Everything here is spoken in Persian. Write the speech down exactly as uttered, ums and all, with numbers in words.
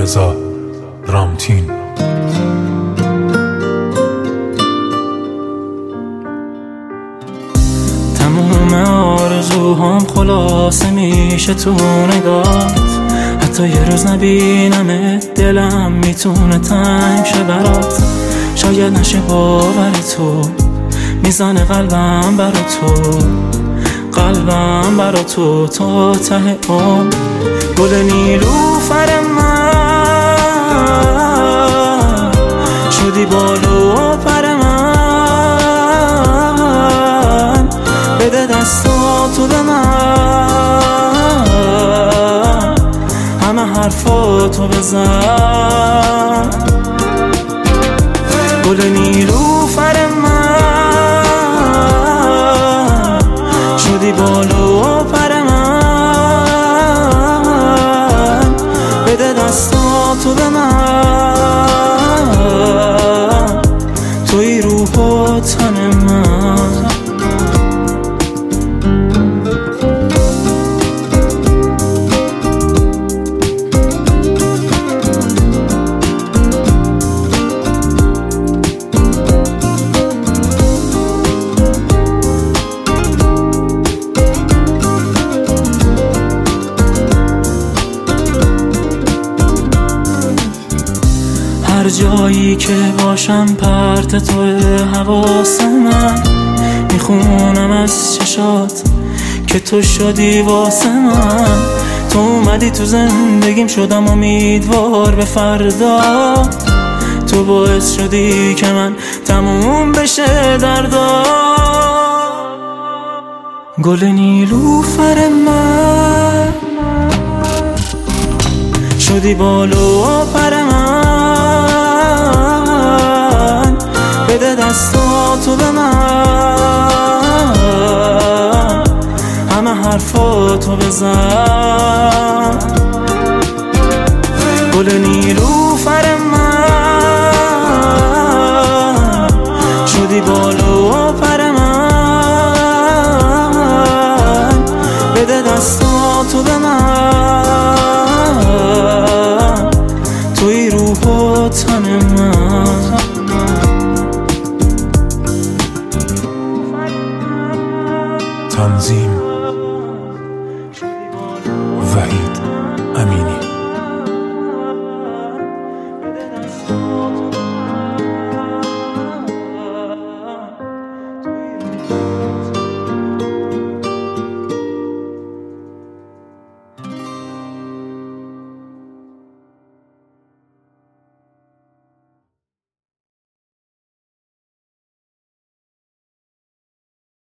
رضا رامتین. تموم آرزوهام خلاصه میشه تو نگات، حتی یه روز نبینمت دلم میتونه تنگ شه برات. شاید نشه باور تو، میزنه قلبم برا تو، قلبم برا تو تا ته عمر. گل نیلوفر من شدی بالو پر من، بده دستاتو به من، همه حرفاتو بزن. گل نیلوفر من شدی بالو پر من، بده دستاتو به من، توی روح و تن من. هر جایی که باشم پرت توی حواس من، میخونم از چشات که تو شدی واسه من. تو اومدی تو زندگیم شدم امیدوار به فردا، تو باعث شدی که من تموم بشه دردا. گل نیلوفر من شدی بالو پر من، بده دستاتو به من، همه حرفاتو بزن. گل نیلوفر من شدی بالو پر من، بده دستاتو به من، توی روح و تن من. تنظیم وحید.